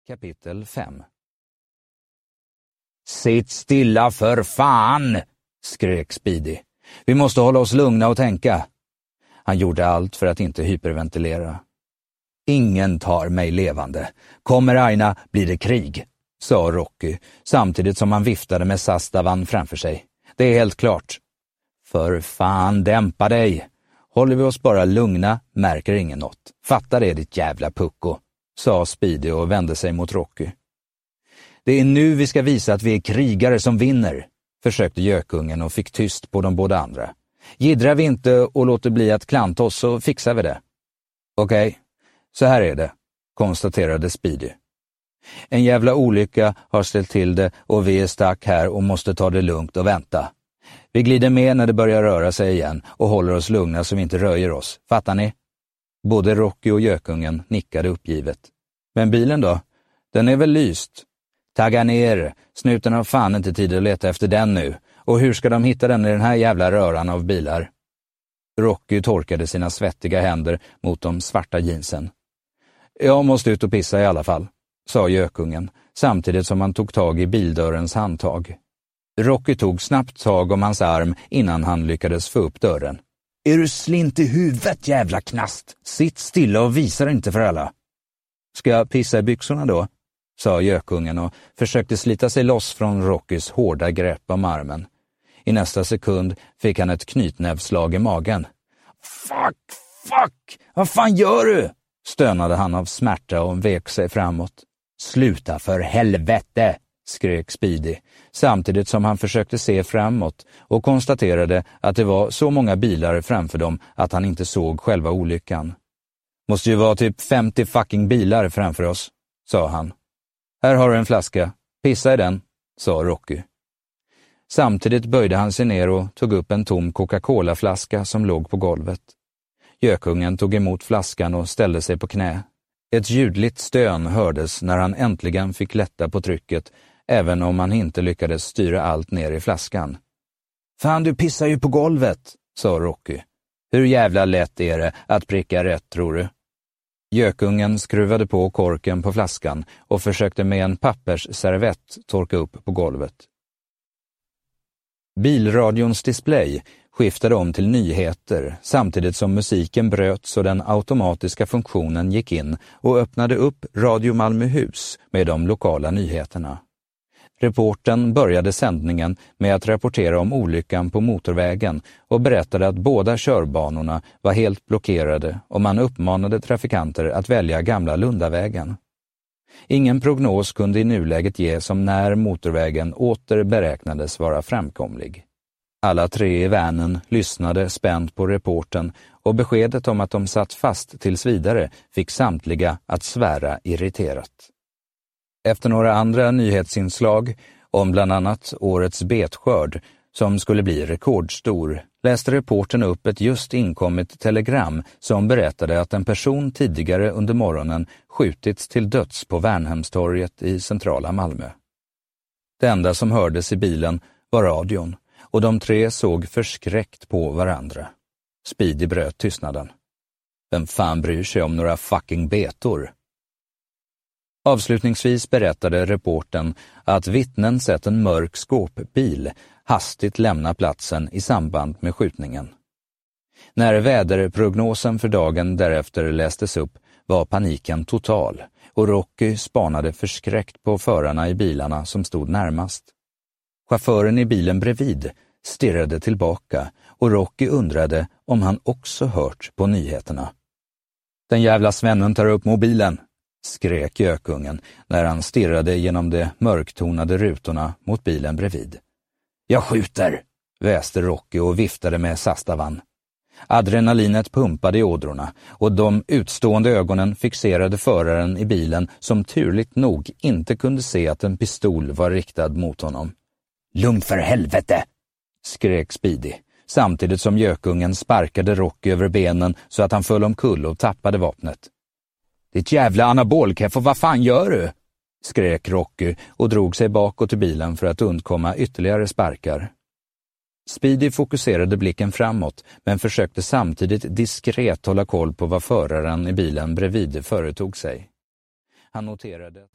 Kapitel 5. Sitt stilla för fan, skrek Speedy. Vi måste hålla oss lugna och tänka. Han gjorde allt för att inte hyperventilera. Ingen tar mig levande. Kommer Aina blir det krig, sa Rocky, samtidigt som han viftade med Sastavan framför sig. Det är helt klart. För fan, dämpa dig. Håller vi oss bara lugna märker ingen något. Fatta det, ditt jävla pucko, sa Speedy och vände sig mot Rocky. Det är nu vi ska visa att vi är krigare som vinner, försökte gökungen och fick tyst på de båda andra. Giddrar vi inte och låter bli att klanta oss så fixar vi det. Okej, så här är det, konstaterade Speedy. En jävla olycka har ställt till det och vi är stack här och måste ta det lugnt och vänta. Vi glider med när det börjar röra sig igen och håller oss lugna så vi inte röjer oss. Fattar ni? Både Rocky och gökungen nickade uppgivet. Men bilen då? Den är väl lyst? Tagga ner, snuten har fan inte tid att leta efter den nu. Och hur ska de hitta den i den här jävla röran av bilar? Rocky torkade sina svettiga händer mot de svarta jeansen. Jag måste ut och pissa i alla fall, sa gökungen, samtidigt som han tog tag i bildörrens handtag. Rocky tog snabbt tag om hans arm innan han lyckades få upp dörren. Är du slint i huvudet, jävla knast? Sitt stilla och visa inte för alla. Ska jag pissa i byxorna då? Sa gökungen och försökte slita sig loss från Rockys hårda grepp om armen. I nästa sekund fick han ett knytnävslag i magen. Fuck! Vad fan gör du? Stönade han av smärta och vek sig framåt. Sluta för helvete, skrek Speedy, samtidigt som han försökte se framåt och konstaterade att det var så många bilar framför dem att han inte såg själva olyckan. Måste ju vara typ 50 fucking bilar framför oss, sa han. Här har du en flaska, pissa i den, sa Rocky. Samtidigt böjde han sig ner och tog upp en tom Coca-Cola-flaska som låg på golvet. Gökungen tog emot flaskan och ställde sig på knä. Ett ljudligt stön hördes när han äntligen fick lätta på trycket, även om han inte lyckades styra allt ner i flaskan. Fan, du pissar ju på golvet, sa Rocky. Hur jävla lätt är det att pricka rätt, tror du? Gökungen skruvade på korken på flaskan och försökte med en pappersservett torka upp på golvet. Bilradions display skiftade om till nyheter samtidigt som musiken bröts och den automatiska funktionen gick in och öppnade upp Radio Malmöhus med de lokala nyheterna. Reportern började sändningen med att rapportera om olyckan på motorvägen och berättade att båda körbanorna var helt blockerade och man uppmanade trafikanter att välja gamla Lundavägen. Ingen prognos kunde i nuläget ges om när motorvägen åter beräknades vara framkomlig. Alla tre i vanen lyssnade spänt på reportern och beskedet om att de satt fast tills vidare fick samtliga att svära irriterat. Efter några andra nyhetsinslag om bland annat årets betskörd som skulle bli rekordstor läste reportern upp ett just inkommit telegram som berättade att en person tidigare under morgonen skjutits till döds på Värnhemstorget i centrala Malmö. Det enda som hördes i bilen var radion och de tre såg förskräckt på varandra. Speedy bröt tystnaden. Vem fan bryr sig om några fucking betor? Avslutningsvis berättade reportern att vittnen sett en mörk skåpbil hastigt lämna platsen i samband med skjutningen. När väderprognosen för dagen därefter lästes upp var paniken total och Rocky spanade förskräckt på förarna i bilarna som stod närmast. Chauffören i bilen bredvid stirrade tillbaka och Rocky undrade om han också hört på nyheterna. Den jävla svennen tar upp mobilen, skrek gökungen när han stirrade genom de mörktonade rutorna mot bilen bredvid. Jag skjuter, väste Rocky och viftade med Sastavan. Adrenalinet pumpade i ådrorna och de utstående ögonen fixerade föraren i bilen som turligt nog inte kunde se att en pistol var riktad mot honom. Lugn för helvete, skrek Speedy, samtidigt som gökungen sparkade Rocky över benen så att han föll omkull och tappade vapnet. Ditt jävla anabolkeff, vad fan gör du? Skrek Rocky och drog sig bakåt i bilen för att undkomma ytterligare sparkar. Speedy fokuserade blicken framåt men försökte samtidigt diskret hålla koll på vad föraren i bilen bredvid företog sig. Han noterade